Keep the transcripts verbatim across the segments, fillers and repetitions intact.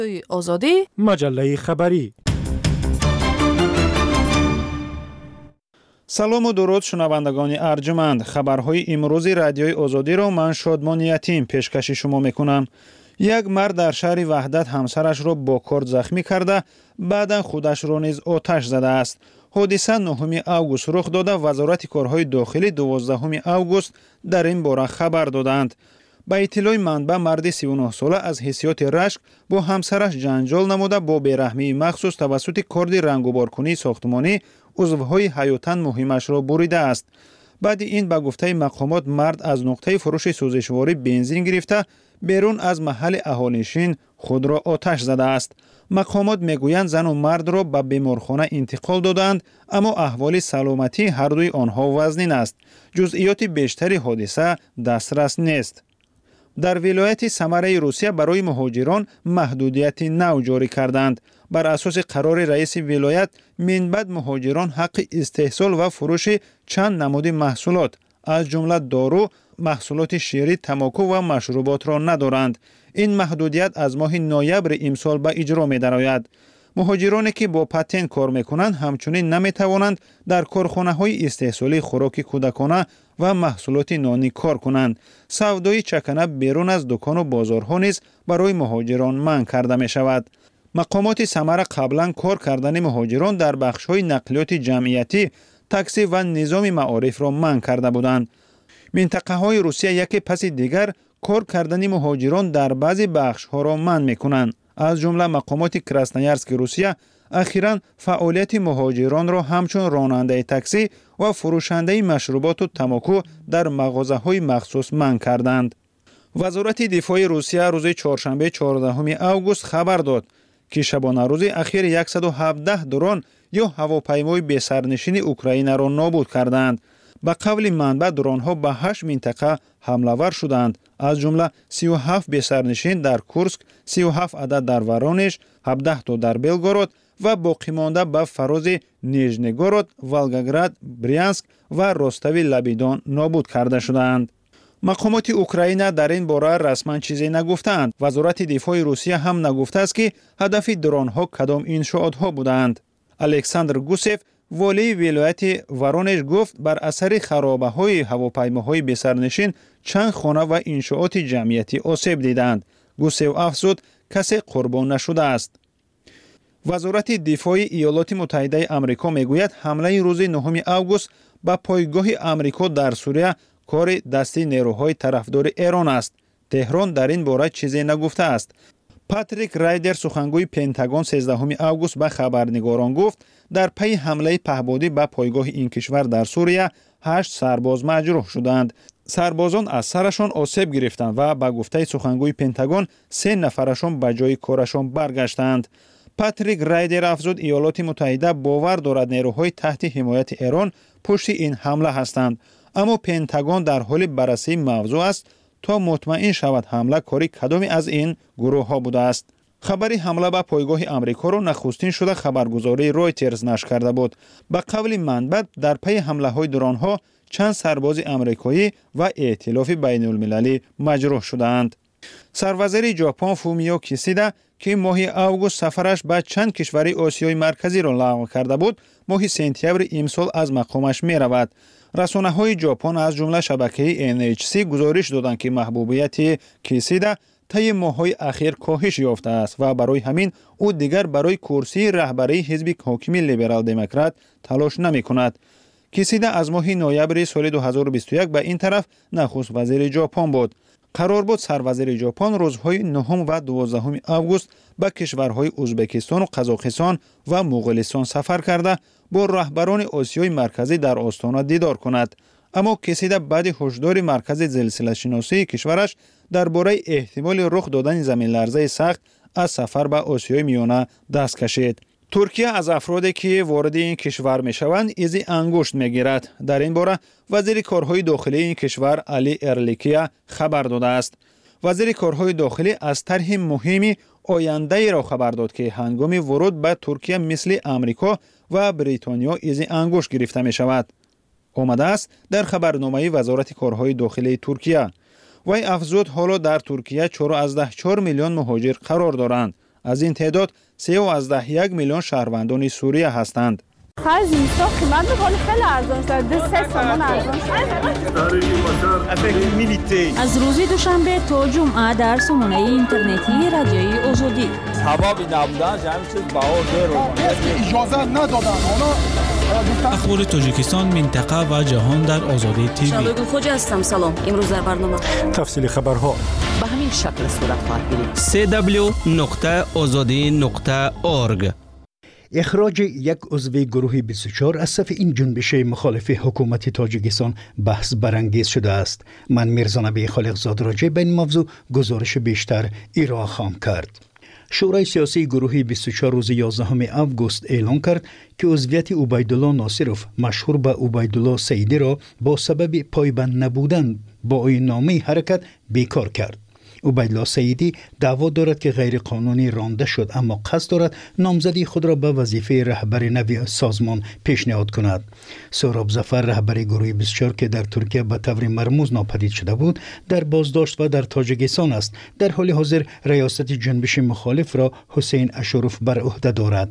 آزادی مجله خبری. سلام و درود شنوندگان ارجمند. خبرهای امروز رادیوی آزادی را من شادمان یتیم پیشکش شما میکنم. یک مرد در شهر وحدت همسرش را با کارد زخمی کرده بعدا خودش را نیز آتش زده است. حادثه نهم اوگوست رخ داده. وزارت کارهای داخلی دوازدهم اوگوست در این باره خبر دادند. با اطلاع منبع مرد سی و نه ساله از حیثیت رشک با همسرش جنجال نموده با بیرحمی مخصوص توسط کارد رنگوبارکنی ساختمانی عضوهای حیاتاً مهمش را بریده است. بعد این به گفته مقامات مرد از نقطه فروش سوزشواری بنزین گرفته بیرون از محل اهالینشین خود را آتش زده است. مقامات میگویند زن و مرد را به بیمارخانه انتقال دادند اما احوال سلامتی هر دوی آنها وزنین است. جزئیات بیشتری حادثه دسترس نیست. در ولایت سمره روسیه برای مهاجران محدودیت نو جاری کردند. بر اساس قرار رئیس ولایت من بعد مهاجران حق استحصال و فروش چند نماد محصولات از جمله دارو، محصولات شیری، تماکو و مشروبات را ندارند. این محدودیت از ماه نوامبر امسال به اجرا می درآید. مهاجرانی که با پتن کار میکنند همچنین نمی توانند در کارخانه های استحصالی خوراک کودکانه و محصولات نانی کار کنند. سودای چکنه بیرون از دکان و بازارها نیز برای مهاجران منع کرده می شود. مقامات سمره قبلا کار کردن مهاجران در بخش های نقلیات جمعیتی، تاکسی و نظام معارف را منع کرده بودند. منطقه های روسیه یکی پس دیگر کار کردن مهاجران در بعضی بخش ها را منع می کنند. از جمله مقامات کراسنویارسک روسیه اخیراً فعالیت مهاجران را همچون راننده تاکسی و فروشنده مشروبات و تماکو در مغازه های مخصوص منع کردند. وزارت دفاع روسیه روز چهارشنبه چهاردهم اوگوست خبر داد که شبانه روز اخیر صد و هفده درون یا هواپیمای بی سرنشین اوکراین را نابود کردند. به قول منبع درونها به هشت منطقه حمله ور شدند. از جمله سی و هفت بی سرنشین در کورسک، سی و هفت عدد در ورونیژ، هفده تا در بلگورود و باقی مانده به فراز نیژنیگورود، ولگاگراد، بریانسک و رستوی لبیدان نابود کرده شدند. مقامات اوکراین در این باره رسما چیزی نگفتند. وزارت دفاع روسیه هم نگفته است که هدف درونها کدام انشاءاتها بودند. الکساندر گوسف والی ولایت ورونیژ گفت بر اثر خرابه های هواپیماهای بی سرنشین چند خانه و انشاءات جمعیتی آسیب دیدند. گوسف افزود کسی قربان نشده است. وزارت دفاع ایالات متحده آمریکا میگوید حمله روز نهم اوگوست به پایگاه آمریکا در سوریه کار دستی نیروهای طرفدار ایران است. تهران در این باره چیزی نگفته است. پاتریک رایدر سخنگوی پنتاگون سیزدهم اوگوست به خبرنگاران گفت در پی حمله پهپادی به پایگاه این کشور در سوریه هشت سرباز مجروح شدند. سربازان از سرشان آسیب گرفتند و به گفته سخنگوی پنتاگون سه نفرشان به جای کارشان برگشتند. پاتریک رایدر افزود ایالات متحده باور دارد نیروهای تحت حمایت ایران پشت این حمله هستند، اما پنتاگون در حال بررسی موضوع است تا مطمئن شود حمله کاری کدامی از این گروه ها بوده است. خبری حمله به پایگاه آمریکا را نخستین شده خبرگزاری رویترز نشر کرده بود. به قول منبع در پی حمله های درون ها چند سرباز آمریکایی و ائتلاف بین المللی مجروح شدند. سروزیر ژاپن فومیو کیشیدا که ماه اوگوست سفرش به چند کشور آسیای مرکزی را لغو کرده بود، ماه سپتامبر امسال از مقامش می رود. رسانه‌های ژاپن از جمله شبکه ان اچ سی گزارش دادند که محبوبیت کیشیدا طی ماه‌های اخیر کاهش یافته است و برای همین او دیگر برای کرسی رهبری حزب حاکم لیبرال دموکرات تلاش نمی‌کند. کیشیدا از ماه نوامبر سال دو هزار و بیست و یک به این طرف نخست وزیر ژاپن بود. قرار بود سروزیر ژاپن روزهای نهم و دوازدهم اوگوست به کشورهای ازبکستان و قزاقستان و مغولستان سفر کرده با رهبران آسیای مرکزی در آستانه دیدار کند. اما کیشیدا بعد هشدار مرکز زلزله شناسی کشورش درباره احتمال رخ دادن زمین لرزه سخت از سفر به آسیای میانه دست کشید. ترکیه از افرادی که وارد این کشور می شوند ایزی انگشت می گیرد. در این باره وزیر کارهای داخلی این کشور علی ارلیکیا خبر داده است. وزیر کارهای داخلی از طرح مهمی آینده را خبر داد که هنگام ورود به ترکیه مثل امریکا و بریتانیا ایزی انگشت گرفته می شود. آمده است در خبرنامه وزارت کارهای داخلی ترکیه. وی افزود حالا در ترکیه چهار میلیون مهاجر قرار دارند. از این تعداد سه و از ده یک میلیون شهروندان سوریه هستند. خرج میسا قیمت بخوری خیلی ارزان شد. دو سه سامان ارزان شد. از روز دوشنبه تا جمعه در سامانه اینترنتی رادیوی آزادی. حبابی نبودن جمعی چیز بها دیر اجازه ندادن. اخبار تاجیکستان، منطقه و جهان در آزادی تیوی. شبگو خوجا هستم. سلام. امروز در برنامه تفصیل خبرها به همین شکل صورت خواهد گرفت. سی دبلیو نقطه آزادی نقطه اورگ. اخراج یک عضو گروه بیست و چهار از صف این جنبش مخالف حکومت تاجیکستان بحث برانگیز شده است. من میرزا نبی خالقزاد راجع به این موضوع گزارش بیشتر ارائه خواهم کرد. شورای سیاسی گروه بیست و چهار روز یازدهم آگوست اعلام کرد که عضویت عبیدالله ناصرف مشهور به عبیدالله سیدی را با سبب پایبند نبودن با آیین‌نامه حرکت بیکار کرد. عبیدالله سیدی دعوا دارد که غیر قانونی رانده شد، اما قصد دارد نامزدی خود را به وظیفه رهبر نوی سازمان پیشنهاد کند. سهراب ظفر رهبر گروه بیست و چهار که در ترکیه به طور مرموز ناپدید شده بود در بازداشت و در تاجیکستان است. در حال حاضر ریاست جنبش مخالف را حسین اشرف بر عهده دارد.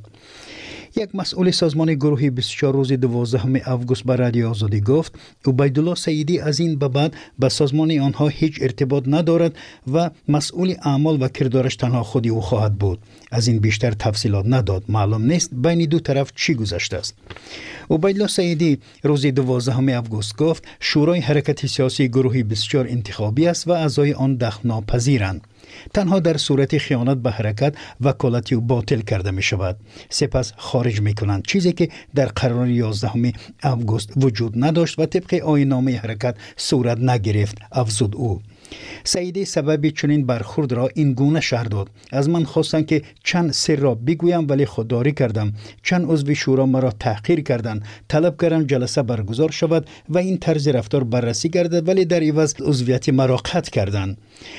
یک مسئول سازمان گروه بیست و چهار روز دوازدهم آگوست به رادیو آزادی گفت عبیدالله سیدی از این به بعد به سازمان آنها هیچ ارتباط ندارد و مسئول اعمال و کردارش تنها خودی او خواهد بود. از این بیشتر تفصیلات نداد. معلوم نیست بین دو طرف چی گذشته است. عبیدالله سیدی روز دوازدهم آگوست گفت شورای حرکت سیاسی گروه بیست و چهار انتخابی است و اعضای آن دخل‌ناپذیرند. تنها در صورت خیانت به حرکت وکالتی او باطل کرده می شود. سپس خارج می کنند، چیزی که در قرار یازدهم آگوست وجود نداشت و طبق آیین‌نامه حرکت صورت نگرفت، افزود او. سیدی سبب چنین برخورد را این گونه شرح داد: از من خواستند که چند سر را بگویم ولی خودداری کردم. چند عضو شورا مرا تحقیر کردند. طلب کردم جلسه برگزار شود و این طرز رفتار بررسی گردد ولی در عوض عضویت مرا قطع کردند.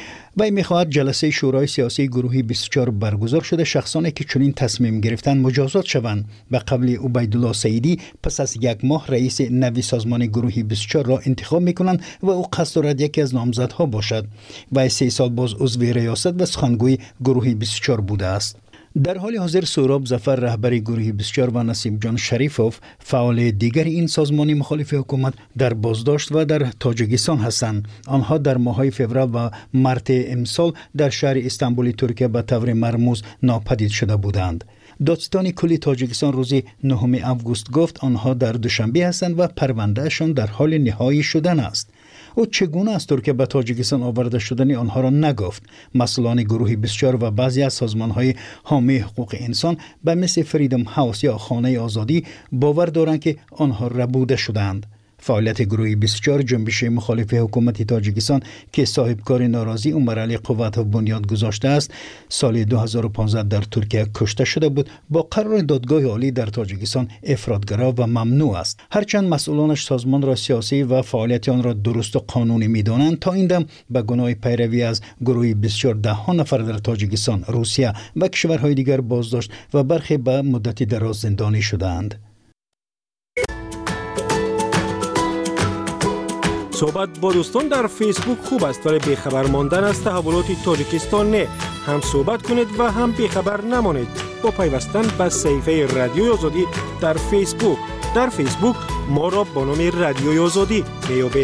وی می‌خواهد جلسه شورای سیاسی گروه بیست و چهار برگزار شده شخصانی که چنین تصمیم گرفتن مجازات شوند. به قبل عبیدالله سیدی پس از یک ماه رئیس نوی سازمان گروه بیست و چهار را انتخاب می‌کنند و او قصد دارد یکی از نامزدها باشد. وی سه سال باز عضو ریاست و سخنگوی گروه بیست و چهار بوده است. در حال حاضر سهراب ظفر رهبر گروه بیست و چهار و نسیم جان شریفوف فعال دیگر این سازمان مخالف حکومت در بازداشت و در تاجیکستان هستند. آنها در ماه‌های فوریه و مارس امسال در شهر استانبول ترکیه به طور مرموز ناپدید شده بودند. دادستان کلی تاجیکستان روز نهم آگوست گفت آنها در دوشنبه هستند و پروندهشان در حال نهایی شدن است. او چگونه از ترکیه به تاجیکستان آورده شدن آنها را نگفت. مسئولان گروه بیست و چهار و بعضی از سازمان‌های حامی حقوق انسان به مثل فریدم هاوس یا خانه آزادی باور دارند که آنها ربوده شدند. فعالیت گروه بیست و چهار جنبش مخالف حکومت تاجیکستان که صاحبکار ناراضی عمر علی قوت بنیاد گذاشته است سال دو هزار و پانزده در ترکیه کشته شده بود. با قرار دادگاه عالی در تاجیکستان افراطگرا و ممنوع است. هرچند مسئولانش سازمان را سیاسی و فعالیت آن را درست و قانونی می‌دانند، تا این دم به گناه پیروی از گروه بیست و چهار ده ها نفر در تاجیکستان، روسیه و کشورهای دیگر بازداشت و برخی به مدت دراز زندانی شدند. صحبت با دوستان در فیسبوک خوب است ولی بیخبر ماندن از تحولات تاجیکستان نه. هم صحبت کنید و هم بیخبر نمانید با پیوستن به صفحه رادیوی آزادی در فیسبوک. در فیسبوک ما را با نام رادیوی آزادی میابید.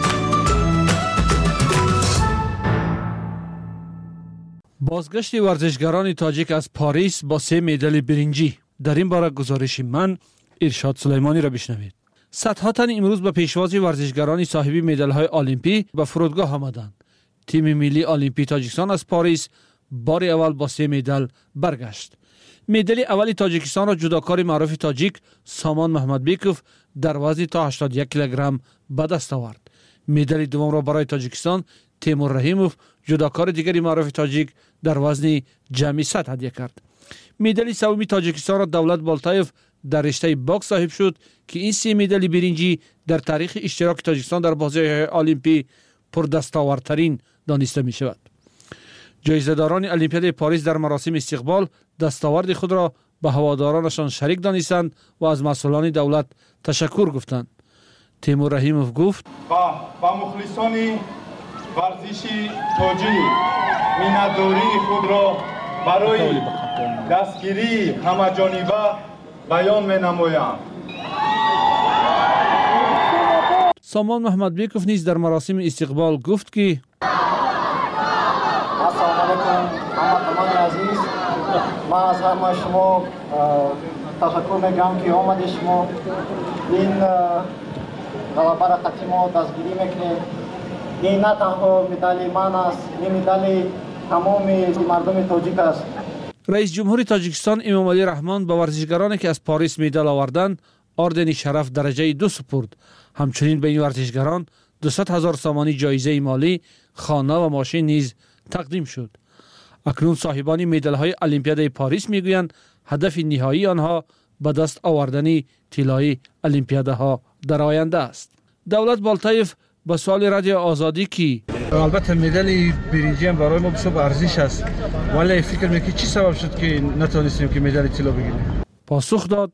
بازگشت ورزشگران تاجیک از پاریس با سه مدال برنجی. در این باره گزارش من ارشاد سلیمانی را بشنوید. صدها تن امروز به پیشواز ورزشگران صاحب مدال‌های المپی به فرودگاه آمدند. تیم ملی المپی تاجیکستان از پاریس بار اول با سه مدال برگشت. مدال اول تاجیکستان را جودوکار معروف تاجیک سامان محمد بیکوف در وزن تا هشتاد و یک کیلوگرم به دست آورد. مدال دوم را برای تاجیکستان تیمور رحیموف جودوکار دیگری معروف تاجیک در وزن جمعی صد هدیه کرد. مدال سوم تاجیکستان را دولت بالتایف در رشته باکس صاحب شد که این سه مدال برنجی در تاریخ اشتراک تاجیکستان در بازی‌های المپی پردستاوردترین دانسته می شود. جایزه‌داران المپیاد پاریس در مراسم استقبال دستاورد خود را به هوادارانشان شریک دانستند و از مسئولان دولت تشکر گفتند. تیمور رحیموف گفت: با با مخلصان ورزشی تاجیک مینداری خود را برای دستگیری همه‌جانبه بیان می‌نمایم. سامان محمد بیکوف نیز در مراسم استقبال گفت که السلام علیکم هموطنان عزیز، من از همه شما تشکر میگم که آمدید. شما این غلبه را خطی ما دستگیری میکنید. این نه تنها مدال من است، این مدال تمام مردم تاجیک است. رئیس جمهور تاجیکستان امام علی رحمان به ورزشگرانی که از پاریس مدال آوردند اردن شرف درجه دو سپرد. همچنین به این ورزشگران دویست هزار سامانی جایزه مالی، خانه و ماشین نیز تقدیم شد. اکنون صاحبان مدال های المپیاد پاریس میگویند هدف نهایی آنها به دست آوردن طلای المپیاد ها در آینده است. دولت بالتایف به سوال رادیو آزادی که البته مدال برنجی هم برای ما بسیار ارزش است، ولی فکر میکنی چی سبب شد که نتونستیم که مدال طلا بگیریم؟ پاسخ داد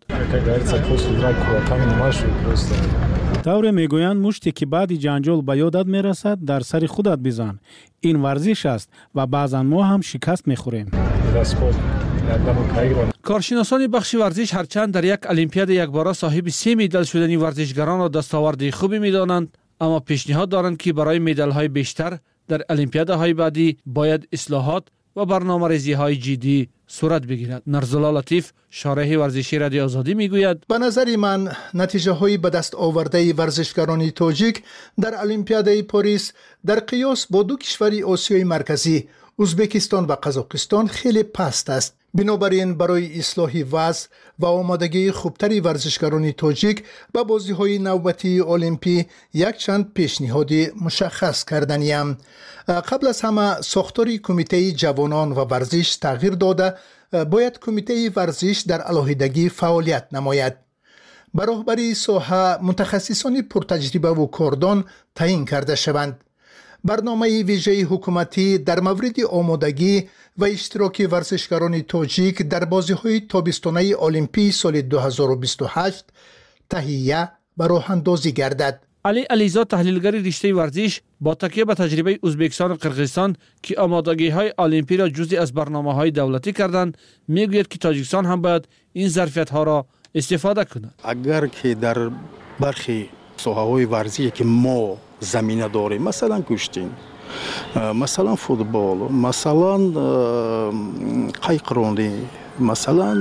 طور میگویند مشتی که بعد جنجال به یادت میرسد در سر خودت بزن. این ورزش است و بعضا ما هم شکست میخوریم. کارشناسان بخش ورزش هرچند در یک المپیاد یکباره صاحب سه مدال شدن ورزشگران را دستاورد خوبی میدانند، اما پیشنهاد دارند که برای مدال های بیشتر در المپیادهای بعدی باید اصلاحات و برنامه‌ریزی های جدی صورت بگیرد. نرزلا لطیف شارح ورزشی رادیو آزادی میگوید به نظر من نتیجه های به دست آورده ورزشکاران تاجیک در المپیاد پاریس در قیاس با دو کشور آسیای مرکزی ازبکستان و قزاقستان خیلی پست است. بنابراین برای اصلاح وضع و آمادگی خوبتری ورزشکاران تاجیک به بازی‌های نوبتی المپی یک چند پیشنهاد مشخص کردنیم. قبل از همه ساختار کمیته جوانان و ورزش تغییر داده، باید کمیته ورزش در علاهیدگی فعالیت نماید. به راهبری ساحه متخصصان پرتجربه و کاردان تعیین کرده شوند. برنامه ویژه حکومتی در مورد آمادگی و اشتراک ورزشکاران تاجیک در بازی‌های تابستانه المپی سال دو هزار و بیست و هشت تهیه و راه‌اندازی گردد. علی علیزاد تحلیلگر رشته ورزش با تکیه به تجربه ازبکستان و قرقیزستان که آمادگی‌های المپی را جزئی از برنامه‌های دولتی کردند، میگوید که تاجیکستان هم باید این ظرفیت‌ها را استفاده کند. اگر که در برخی ساحه‌های ورزشی که ما زمینه داریم، مثلا کشتی، مثلا فوتبال، مثلا قایقرانی، مثلا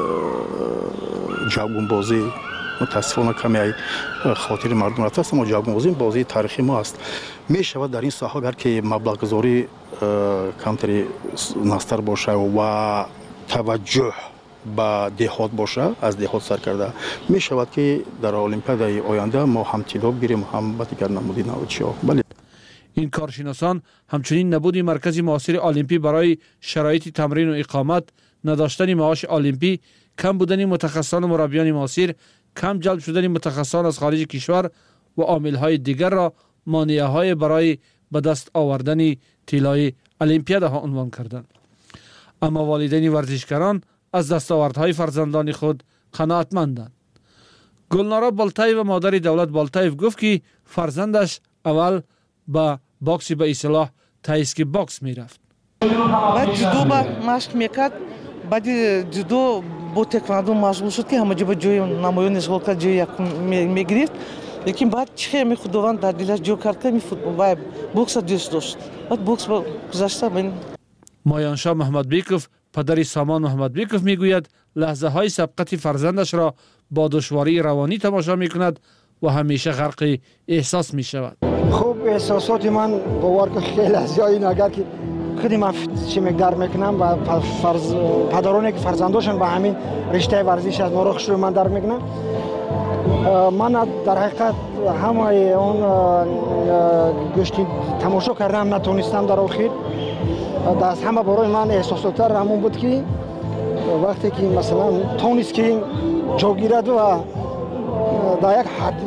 جوگنبازی، متاسفانه کمی خاطر مردم رفته است، اما جوگنبازی بازی تاریخی ما است. می شود در این ساحه اگر که مبلغ گذاری کمتری نستر باشه و توجه با دهات باشه، از دهات سر کرده، می شود که در المپیاد آینده ما هم طلا بگیریم، هم با دیگر نمودی نوچی ها. بله. این کارشناسان همچنین نبود مرکز معاصر المپی برای شرایط تمرین و اقامت، نداشتن معاش المپی، کم بودن متخصصان و مربیان معاصر، کم جلب شدن متخصصان از خارج کشور و عامل‌های دیگر را مانع‌های برای به دست آوردن طلای المپیاد ها عنوان کردند. اما والدین ورزشکاران از دستاوردهای فرزندان خود قناعتمندند. گلنارا بالتای و مادر دولت بالتایف گفت که فرزندش اول با باکسی به اصطلاح تایسکی باکس میرفت. بعد جدو با مشق میکرد، بعد جدو با تکواندو مشغول شد که همه جا جوی نمایان اشغال کرد، جوی یک میگرفت. لیکن بعد چه می خداوند در دلش جو کرد که می فوتبال بوکس دوست داشت. بعد بوکس با گذشته بین. مایانشاه محمد بیکوف پدر سامان محمد بیکوف میگوید لحظه های سبقت فرزندش را با دشواری روانی تماشا میکند و همیشه غرق احساس میشود. خوب احساسات من باور که خیلی از جایی اگر که خودی من چی مقدار میکنم و فرز پدرانی که فرزنداشون به همین رشته ورزش از ما رو من در میکنم. من در حقیقت همه اون گشتی تماشا کردم نتونستم در آخر. از همه برای من احساساتر همون بود که وقتی که مثلا تونست که جا گیرد و در یک حد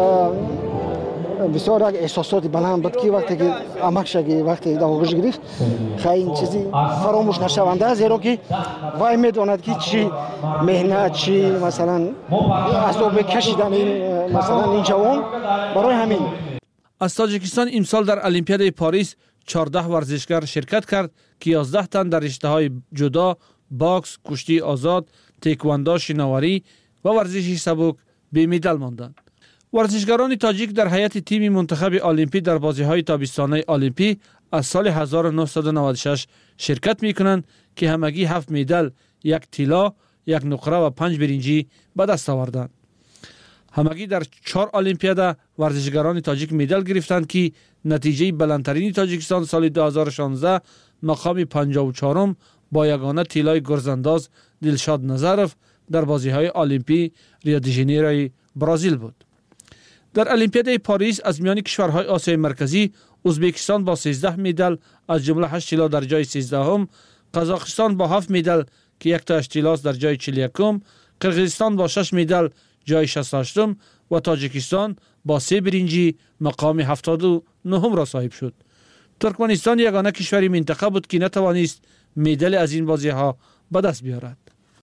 بسیار احساساتی بلند بود که وقتی که امک شگی وقتی در آغوش گرفت خیلی این چیزی فراموش نشونده، زیرا که وای میداند که چی مهنت چی مثلا عذاب کشیدن این مثلا این جوان. برای همین از تاجیکستان امسال در المپیاد پاریس چهارده ورزشکار شرکت کرد که یازده تن در رشته‌های جدا، باکس، کشتی آزاد، تکواندو، شناوری و ورزش سبک بی مدال ماندند. ورزشکاران تاجیک در هیئت تیم منتخب المپی در بازی‌های تابستانه المپی از سال هزار و نهصد و نود و شش شرکت می‌کنند که همگی هفت مدال، یک طلا، یک نقره و پنج برنجی به دست آوردند. همگی در چهار المپیاد ورزشکاران تاجیک مدال گرفتند که نتیجه بلندترین تاجیکستان سال دو هزار و شانزده مقام پنجاه و چهارم با یگانه طلای گرزانداز دلشاد نظرف در بازی‌های المپی ریو دی ژانیروی برزیل بود. در المپیاد پاریس از میان کشورهای آسیای مرکزی ازبکستان با سیزده مدال از جمله هشت طلا در جای سیزدهم، قزاقستان با هفت مدال که یک تاش طلاست در جای چهل و یکم، قرقیزستان با شش مدال جای شصت و هشتم و تاجیکستان با سه برنجی مقام هفتاد و نهم را صاحب شد. ترکمنستان یگانه کشوری منطقه بود که نتوانست مدال از این بازی‌ها به دست بیاورد.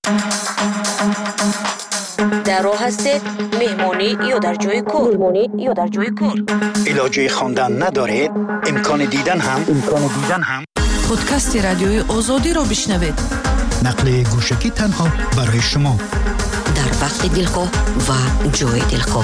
در راه هستید مهمانی یا در جای کار مهمانی یا در جای کار علاجه خواندن ندارید امکان دیدن هم امکان دیدن هم پادکست رادیوی آزادی را بشنوید. نقل گوشکی تنها برای شما در وقت دلخواه و جای دلخواه.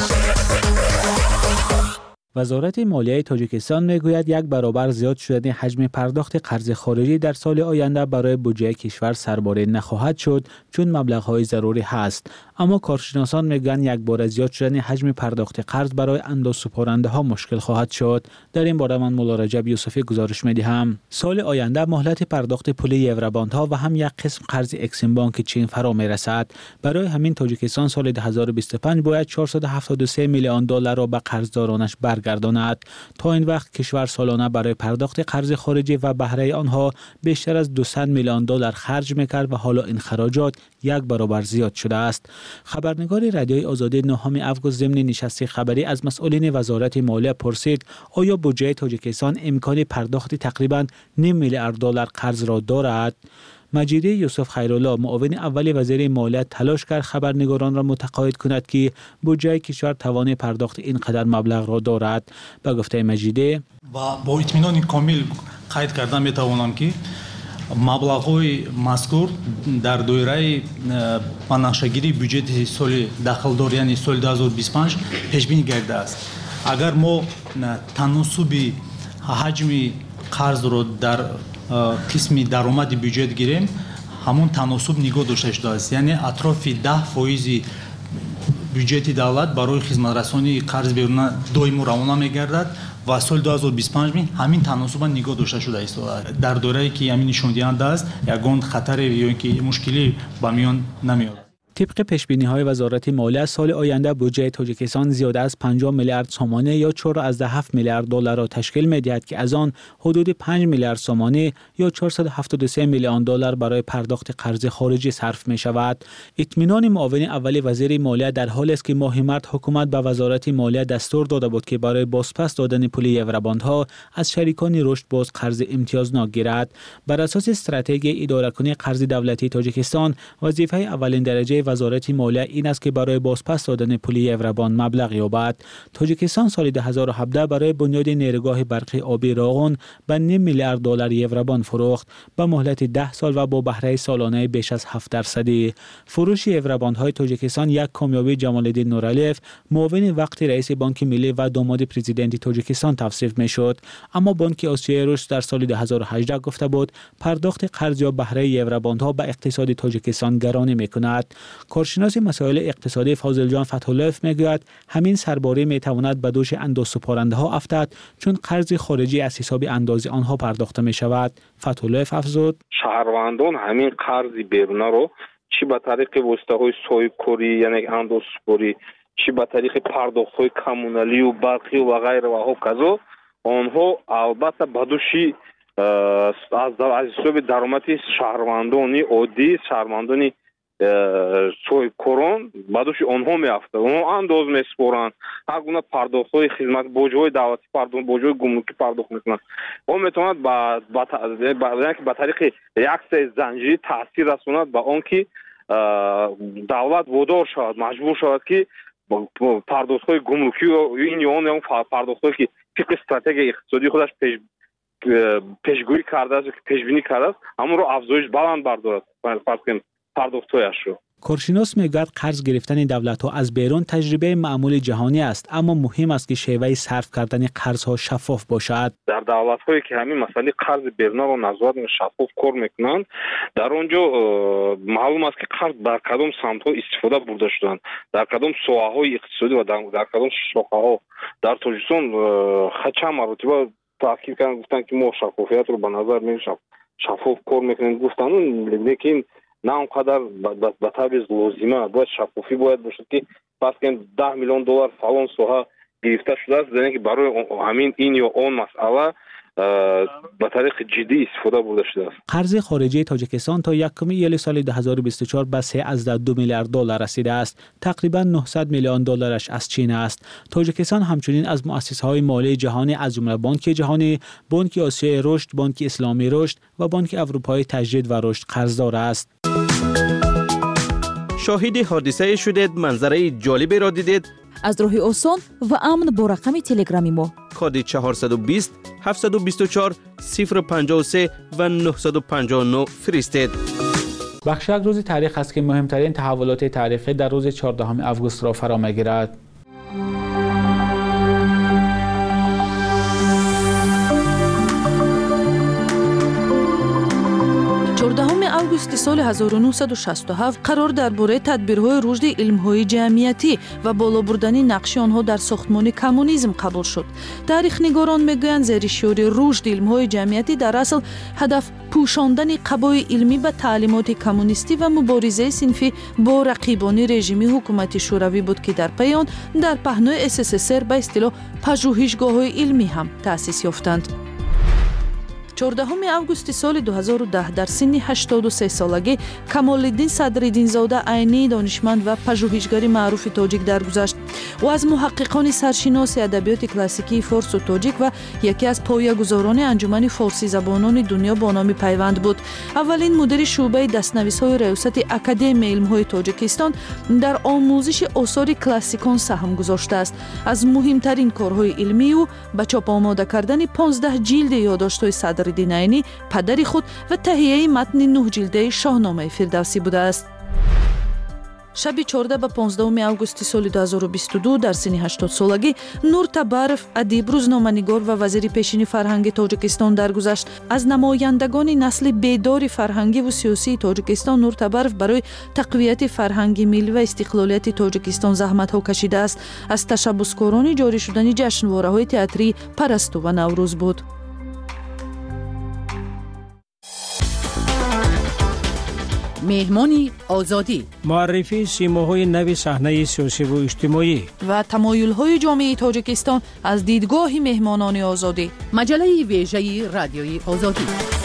وزارت مالیه تاجیکستان میگوید یک برابر زیاد شدن حجم پرداخت قرض خارجی در سال آینده برای بودجه کشور سرباره نخواهد شد چون مبلغ‌های ضروری هست، اما کارشناسان میگن یک بار زیاد شدن حجم پرداخت قرض برای اندازه‌سپارنده ها مشکل خواهد شد. در این باره من مولا رجب یوسفی گزارش میدهم. سال آینده مهلت پرداخت پول یوروباندها و هم یک قسم قرض اکسیم بانک چین فرا میرسد. برای همین تاجیکستان سال دو هزار و بیست و پنج باید چهارصد و هفتاد و سه میلیون دلار را به قرضدارانش برگرداند. تا این وقت کشور سالانه برای پرداخت قرض خارجی و بهره آنها بیشتر از دویست میلیون دلار خرج میکرد و حالا این خراجات یک برابر زیاد شده است. خبرنگار رادیوی آزادی نهم آگوست ضمن نشست خبری از مسئولین وزارت مالیه پرسید آیا بودجه تاجیکستان امکان پرداخت تقریباً نیم میلیارد دلار قرض را دارد؟ مجیدی یوسف خیرالله معاون اول وزیر مالیه تلاش کرد خبرنگاران را متقاعد کند که بودجه کشور توان پرداخت اینقدر مبلغ را دارد. به گفته مجیدی و با اطمینان کامل قید کردن میتوانم که مبلغ‌های مذکور در دایره پناهشگیری بودجه سال داخلدار یعنی سال دو هزار و بیست و پنج پیش بینی گردیده است. اگر ما تناسب حجم قرض را در قسم درآمد بودجه گیریم همون تناسب نگاه داشته شده است، یعنی اطراف ده فایز بودجه دولت برای خدمترسانی قرض بیرون دائم روانه میگردد و سال دو هزار و بیست و پنج همین تناسب نگاه داشته شده است. در دوره‌ای که همین نشان دهنده است یگان خطر یا اینکه مشکلی به میان نمیاد. طبق پیش‌بینی‌های وزارت مالیه سال آینده بودجه تاجیکستان زیاده از پنجاه میلیارد سومانی یا چهار و هفت میلیارد دلار را تشکیل می‌دهد که از آن حدود پنج میلیارد سومانی یا چهارصد و هفتاد و سه میلیون دلار برای پرداخت قرض خارجی صرف می‌شود. اطمینان معاون اول وزیر مالیه در حالی است که ماه مارس حکومت به وزارت مالیه دستور داده بود که برای بازپس دادن پول یوروباندها از شریکان رشد باز قرض امتیازناک گیرد. بر اساس استراتژی اداره‌کنی قرض دولتی تاجیکستان وظیفه اولین درجه وزارت مالیه این است که برای بازپس دادن پول یوروباند مبلغ یابد. تاجیکستان سال دو هزار و هفده برای بنیاد نیروگاه برقی آبی راغون به نیم میلیارد دلار یوروباند فروخت به مهلت ده سال و با بهره سالانه بیش از هفت درصدی. فروش یوروباندهای تاجیکستان یک کامیابی جمال‌الدین نورعلیف معاون وقت رئیس بانک ملی و داماد پرزیدنت تاجیکستان توصیف میشد، اما بانک آسیای رشد در سال دو هزار و هجده گفته بود پرداخت قرض یا بهره یوروباندها به اقتصاد تاجیکستان گرانی میکند. کارشناس مسائل اقتصادی فاضل جان فتح‌الله میگوید همین سرباری میتواند به دوش اندازه‌سپارنده‌ها افتد چون قرض خارجی از حساب اندازه آنها پرداخته می شود. فتح‌الله افزود شهروندان همین قرض بیرونه رو چی به طریق واسطه‌های صاحب‌کاری یعنی اندازه‌سپاری چی به طریق پرداخت‌های کمونالی و برقی و غیره و هوکازو آنها البته به دوشی از از حساب درآمد شهروندانی عادی شهروندانی سوی کرون بعدش آنها میافته اون انداز میسپارن هرگونه پرداخت‌های خدمت بوجه‌های دولتی پرداخت بوجه‌های گمرکی پرداخت میکنن اون میتواند با با طریق یک سری زنجیری تاثیر رساند به آن که دولت وادار شود مجبور شود که پرداخت‌های گمرکی و این یا اون پرداخت‌هایی که طبق استراتژی اقتصادی خودش پیش пешгӯӣ кардааст ки пешбинӣ кардааст ҳамонро афзоиш баланд бардорад фарз кунем пардохтҳояшро. کارشناس میگوید قرض گرفتن دولت‌ها از بیرون تجربه معمول جهانی است، اما مهم است که شیوه صرف کردن قرض‌ها شفاف باشد. در دولت‌هایی که همین مسئله قرض بیرون رو نظارت و شفاف کار میکنند، در اونجا معلوم است که قرض در کدام سمت‌ها استفاده برده شدند، در کدام ساحه‌های اقتصادی و در کدام شاخه‌ها. در تاجیکستان چند مرتبه تاکید کردن گفتن که ما شفافیت رو به نظر می‌گیریم، شفاف کار میکنیم گفتن، لیکن نه اونقدر به طبع لازمه. باید شفافی باید باشد که پس که ده میلیون دلار فلان ساحه گرفته شده است، یعنی که برای همین این یا اون مسئله به طریق جدی استفاده برده شده است. قرض خارجی تاجیکستان تا یکم ایل سال دو هزار و بیست و چهار به سه ممیز دو میلیارد دلار رسیده است. تقریبا نهصد میلیون دلارش از چین است. تاجیکستان همچنین از مؤسسه‌های مالی جهانی از جمله بانک جهانی، بانک آسیای رشد، بانک اسلامی رشد و بانک اروپایی تجدید و رشد قرضدار است. شاهد حادثه شدید، منظره جالبی را دیدید؟ از راه آسان و امن با رقم تلگرامی ما کد چهارصد و بیست هفتصد و بیست و چهار صفر پنجاه و سه و نهصد و پنجاه و نه فرستید. بخش یک روز تاریخ است که مهمترین تحولات تاریخی در روز چهاردهم آگوست را فرا می‌گیرد. چهاردهم آگوست سال هزار و نهصد و شصت و هفت قرار درباره تدبیرهای رشد علم‌های جمعیتی و بالا بردن نقش آنها در ساختمان کمونیسم قبول شد. تاریخ نگاران میگویند زیر شعار رشد علم‌های جمعیتی در اصل هدف پوشاندن قبای علمی به تعلیمات کمونیستی و مبارزه صنفی با رقیبان رژیم حکومت شوروی بود که در پایان در پهنای اس اس اس ار به اصطلاح پژوهشگاه‌های علمی هم تأسیس یافتند. چهاردهم آگوست سال دو هزار و ده در سن هشتاد و سه سالگی کمال‌الدین صدرالدین زاده عینی دانشمند و پژوهشگر معروف تاجیک درگذشت. او از محققان سرشناس ادبیات کلاسیکی فارس و تاجیک و یکی از پایه‌گذاران انجمن فارسی زبانان دنیا با نام پیوند بود. اولین مدیر شعبه دست‌نویس‌های ریاست اکادمی علم‌های تاجیکستان در آموزش آثار کلاسیکان سهم گذاشته است. از مهمترین کارهای علمی او به چاپ آماده کردن پانزده جلد یادداشت‌های صدر دینایانی پدر خود و تهیه متن نه جلده شاهنامه فردوسی بوده است. شب چهارده به پانزدهم آگوست سال دو هزار و بیست و دو در سن هشتاد سالگی نور تبارف ادیب، روزنامه‌نگار و وزیر پیشین فرهنگ تاجیکستان درگذشت. از نمایندگان نسل بیدار فرهنگی و سیاسی تاجیکستان نور تبارف برای تقویت فرهنگ ملی و استقلالیت تاجیکستان زحمت‌ها کشیده است. از تشبثکاران جاری شدن جشنواره‌های تئاتری پرستو و نوروز بود. مهمانی آزادی، معرفی سیماهای نو صحنه سیاسی و اجتماعی و تمایل‌های جامعه تاجیکستان از دیدگاه مهمانان آزادی. مجله ویژه رادیوی آزادی.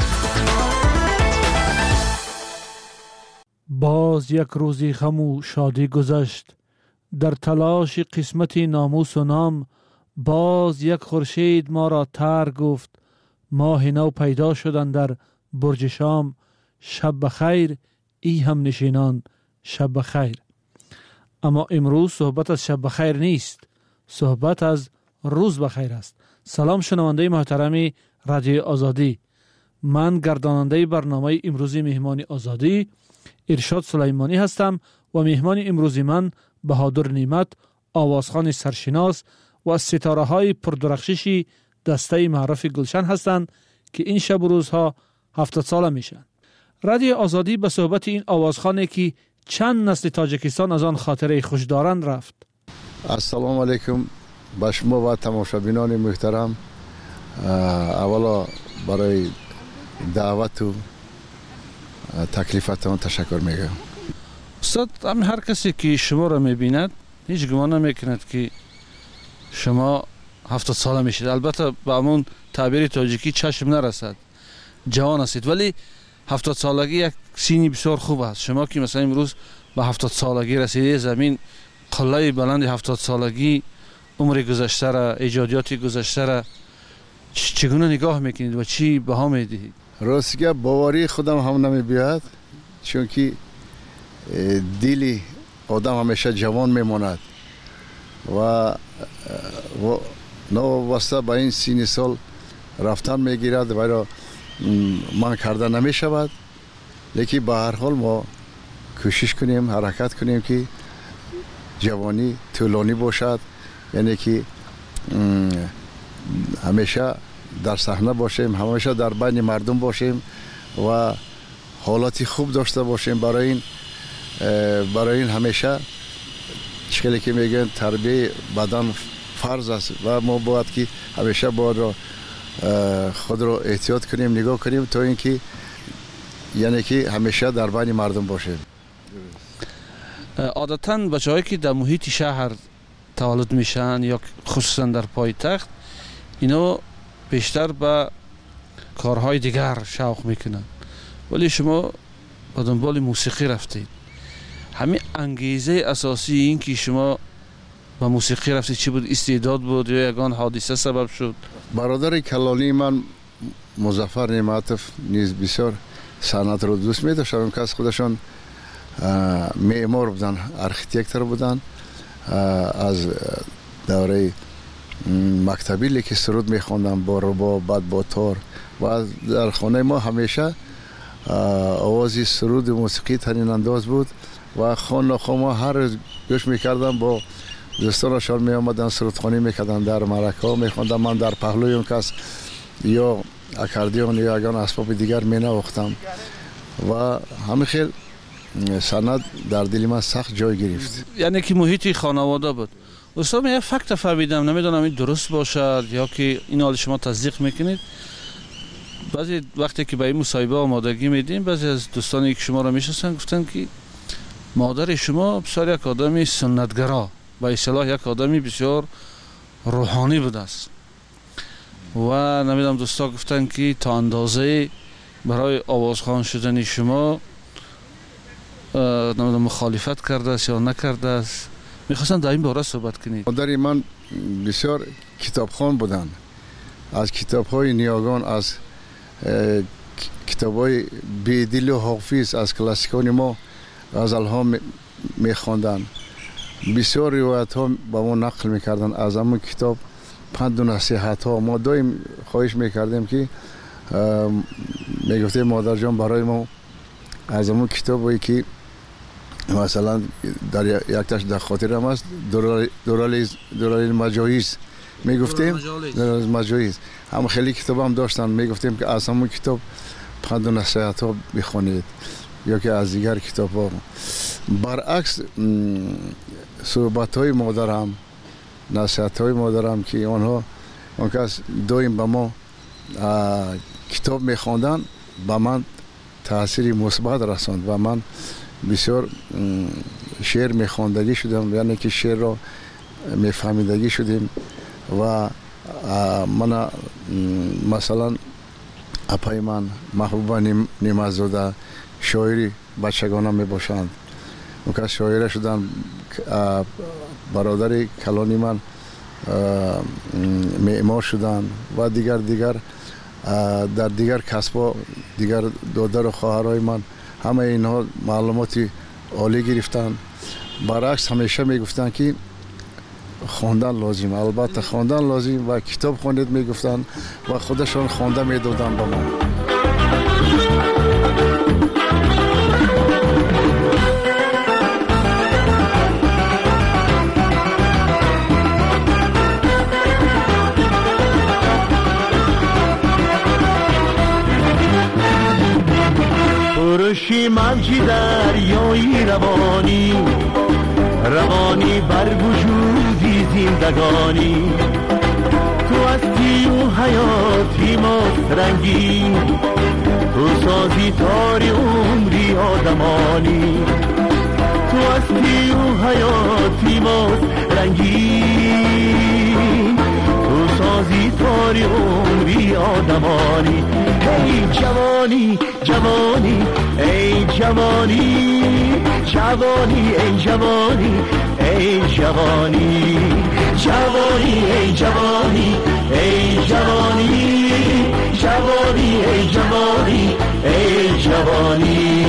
باز یک روزی غم و شادی گذشت، در تلاش قسمت ناموس و نام. باز یک خورشید ما را تر گفت، ماه نو پیدا شدن در برج شام. شب بخیر ای هم نشینان، شب بخیر. اما امروز صحبت از شب بخیر نیست، صحبت از روز بخیر است. سلام شنونده محترم رادیو آزادی، من گرداننده برنامه امروزی مهمان آزادی ارشاد سلیمانی هستم و مهمان امروزی من بهادر نعمت، آوازخوان سرشناس و از ستاره های پردرخششی دسته معروف گلشن هستند که این شب و روزها هفتاد ساله میشن. رادیو آزادی به صحبت این آوازخوانی که چند نسل تاجیکستان از آن خاطره خوش دارند رفت. السلام علیکم به شما و تماشابینان محترم. اولا برای دعوت و تکلیفتان تشکر میگم. استاد، هم هر کسی که شما را میبیند هیچ گمان نمیکند که شما هفتاد ساله میشید. البته به همون تعبیر تاجیکی چشم نرسد، جوان هستید، ولی هفتاد سالگی یک سینی بسیار خوب است. شما که مثلا امروز به هفتاد سالگی رسیده، زمین قله بلند هفتاد سالگی، عمر گذشته را، ایجادیات گذشته را چگونه نگاه میکنید و چی بها میدهید؟ راستگه باوری خودم هم نمیبیاد، چون که دلی آدم همیشه جوان میماند و نوابسته به این سینی سال رفتن میگیرد و را من کرده نمی شود. لیکن به هر حال ما کوشش کنیم حرکت کنیم که جوانی طولانی باشد، یعنی که همیشه در صحنه باشیم، همیشه در بین مردم باشیم و حالتی خوب داشته باشیم. برای این برای این همیشه چیزی که میگن تربیت بدن فرض است و ما باید که همیشه باید را خود را احتیاط کنیم، نگاه کنیم تا اینکه یعنی که همیشه در بین مردم باشیم. عادتاً بچه‌هایی که در محیط شهر تولد میشن یا خصوصا در پایتخت، اینا بیشتر به کارهای دیگر شوق میکنن، ولی شما به دنبال موسیقی رفتید. همین انگیزه اساسی این که شما به موسیقی رفتید چی بود؟ استعداد بود یا یگان حادثه سبب شد؟ برادر کلانی من مظفر نعمتوف نیز بسیار صنعت رو دوست می داشتن که از خودشان معمار بودن، آرکیتکتور بودن. از دوره مکتبی لیک سرود می خواندن با رباب، بعد با تار و در خانه ما همیشه آوازی سرود موسیقی ترین انداز بود و خانه ما هر گوش میکردم با دوستانشان می آمدن سرودخوانی میکردن، در مرکه ها میخواندم. من در پهلوی اون کس یا اکاردیون یا اگان اسباب دیگر می نواختم و همه خیل سند در دل من سخت جای گرفت. یعنی که محیط خانواده بود. استاد من یک فکت فهمیدم، نمیدونم این درست باشد یا که این حال شما تصدیق میکنید. بعضی وقتی که به این مصاحبه آمادگی میدیم، بعضی از دوستانی که شما را میشناسن گفتن که مادر شما بسیار یک آدمی سنتگرا، به اصطلاح یک آدمی بسیار روحانی بود است و نمیدونم دوستا گفتن که تا اندازه برای آوازخوان شدن شما نمیدونم مخالفت کرده است یا نکرده است. میخواستم در این باره صحبت کنید. مادر من بسیار کتابخوان بودن، از کتاب‌های نیاگان، از کتاب‌های بیدل و حافظ، از کلاسیکان ما غزل‌ها می‌خواندن. بسیار روایت‌ها با ما نقل می‌کردن از همون کتاب پند و نصیحت‌ها. ما دائم خواهش می‌کردیم که میگفتیم مادر جان برای ما از همون کتابی که مثلا در یک تاش در خاطرم است دورال مجاهیز میگفتیم، دورال مجاهیز هم خیلی کتاب هم داشتن، میگفتیم که از همون کتاب پند و نصیحت ها بخونید یا که از دیگر کتاب ها. برعکس صحبت های مادرم، نصیحت های مادرم که آنها اون کس دویم به ما کتاب میخواندن، به من تاثیر مثبت رساند و من بسیار شعر میخواندگی شدم، یعنی که شعر را میفهمیدگی شدیم و من مثلا اپای من محبوبه نیمزاده شاعری بچگانه میباشند، اون که شاعره شدن. برادر کلانی من معمار شدن و دیگر دیگر در دیگر کسبا، دیگر دادر و خواهرای من همه اینها معلوماتی عالی گرفتن. برعکس همیشه میگفتن که خواندن لازم، البته خواندن لازم و کتاب خوانید میگفتن و خودشان خوانده میدادن به ما. پرشی موجی دریایی روانی، روانی بر وجودی زندگانی، تو هستی و حیاتی ماست رنگین، تو سازی تاری عمری آدمانی، تو هستی و حیاتی ماست رنگین، تو سازی تاری عمری آدمانی. ای جوانی جوانی ای جوانی، جوانی ای جوانی ای جوانی، جوانی ای جوانی ای جوانی، جوانی ای جوانی ای جوانی.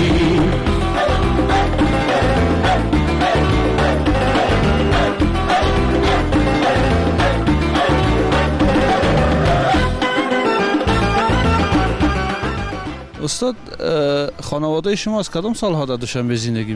استاد خانواده شما از کدام سالها در دوشنبه زندگی